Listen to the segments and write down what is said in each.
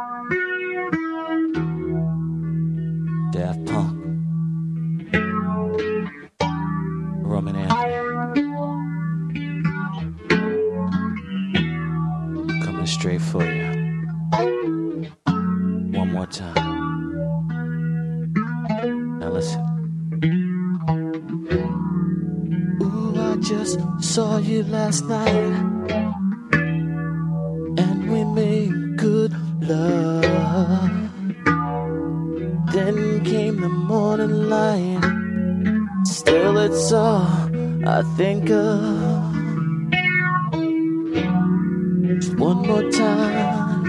Daft Punk, Roman Anthony, coming straight for you. One more time. Now listen. Ooh, I just saw you last night, and we made good love. Then came the morning light. Still it's all I think of. Just one more time.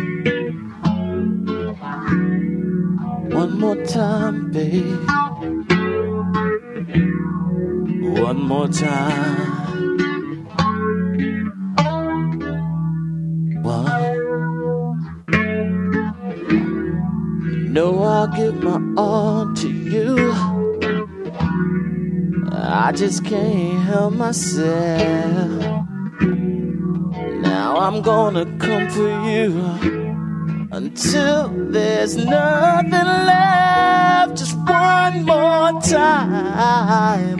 One more time, babe. One more time. No, I'll give my all to you. I just can't help myself. Now I'm gonna come for you until there's nothing left. Just one more time.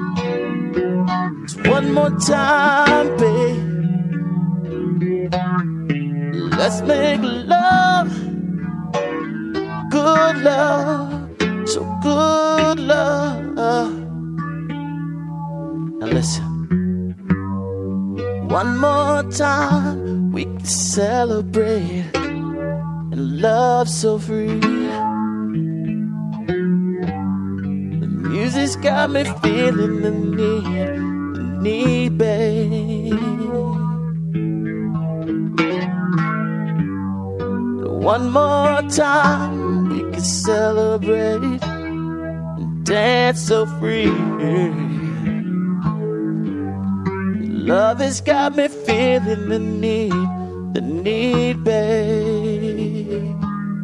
Just one more time, babe. Let's make love. Good love, so good love. Now listen. One more time we can celebrate and love so free. The music's got me feeling the need, babe. One more time we can celebrate and dance so free. Love has got me feeling the need, babe.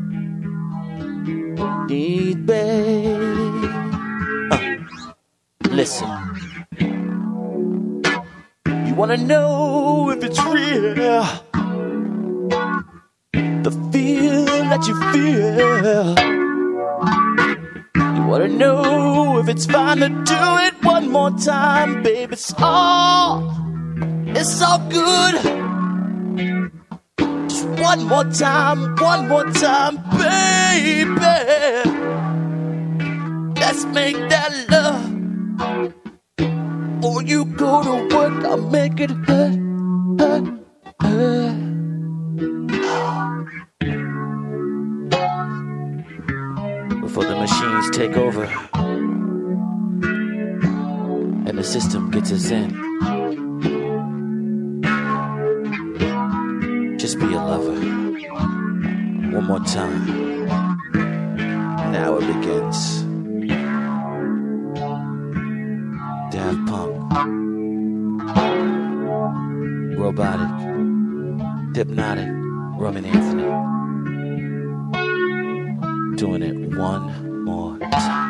Need, babe. Listen. You wanna know if it's real? The feel that you feel. You wanna know if it's fine to do it one more time, babe. It's all good. Just one more time, baby. Let's make that love. Before you go to work, I'll make it hurt. Before the machines take over and the system gets us in, just be a lover. One more time. Now it begins. Daft Punk, Robotic, Hypnotic, Roman Anthony. Doing it one more time.